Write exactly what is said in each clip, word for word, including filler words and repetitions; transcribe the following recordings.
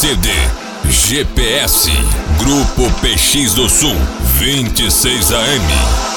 C D G P S Grupo P X do Sul vinte e seis A M.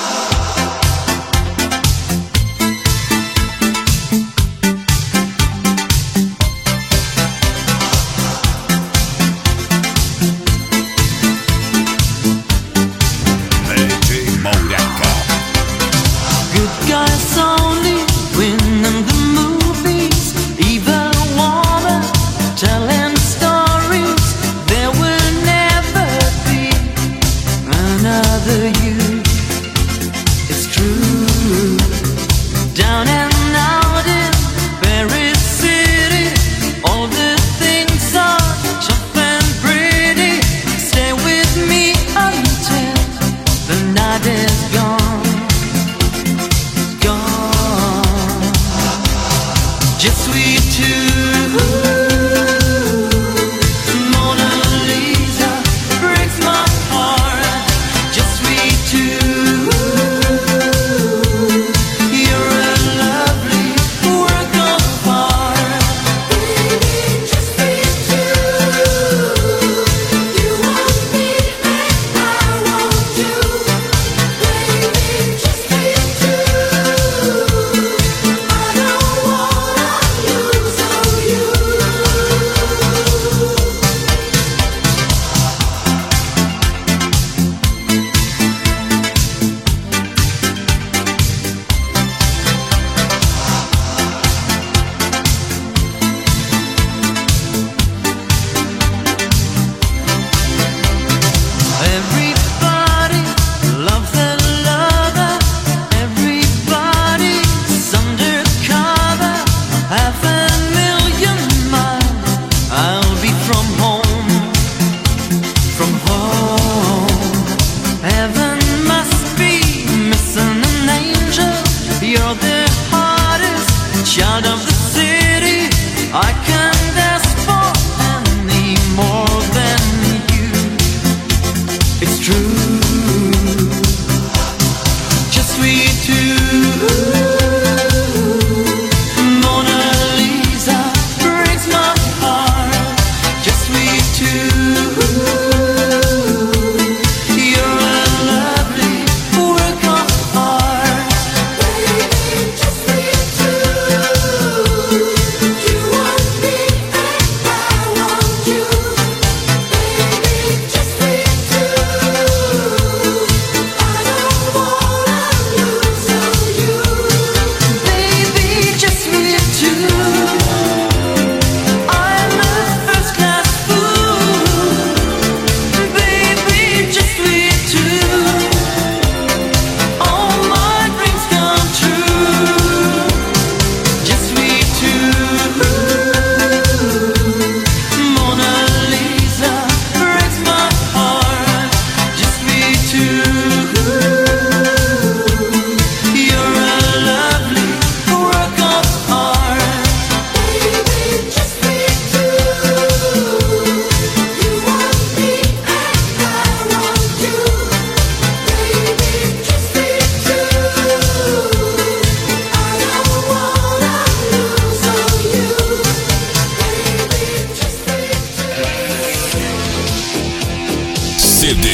C D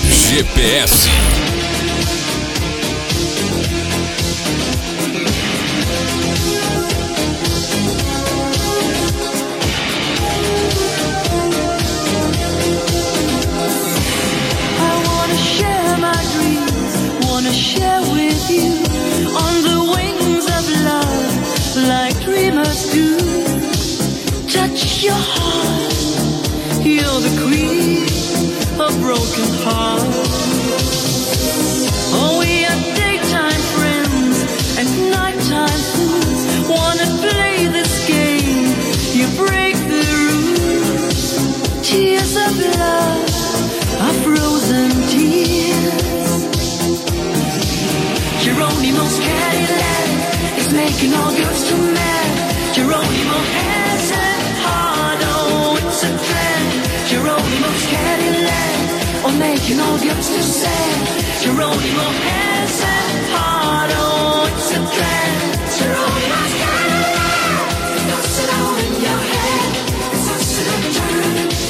G P S. Share with you on the wings of love, like dreamers do. Touch your heart, you're the queen of broken hearts. Oh, we are daytime friends and nighttime fools. Wanna play this game? You break the rules. Tears of love are frozen tears. Geronimo's Cadillac is making all girls too mad. Geronimo has a heart, oh, it's a trend. Geronimo's Cadillac, oh, making all girls too sad. Geronimo has a heart, oh, it's a trend. Geronimo's Cadillac, it's it all in your head. It's us in a turn.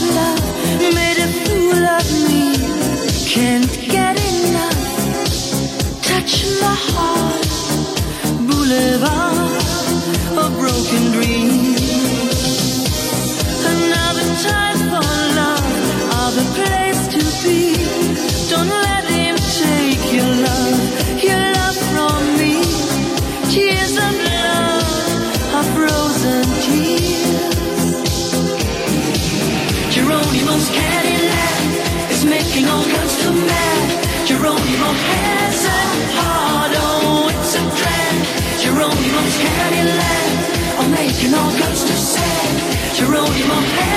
love made a fool of me. Can't get enough. Touch my heart, boulevard of broken dreams. Another time for love, other place to be. Don't let him take your love, your love from me. Tears of love are frozen tears. Geronimo's Cadillac is making all girls too mad. Geronimo has a heart, oh, it's a drag. Geronimo's Cadillac are making all girls too sad. Geronimo has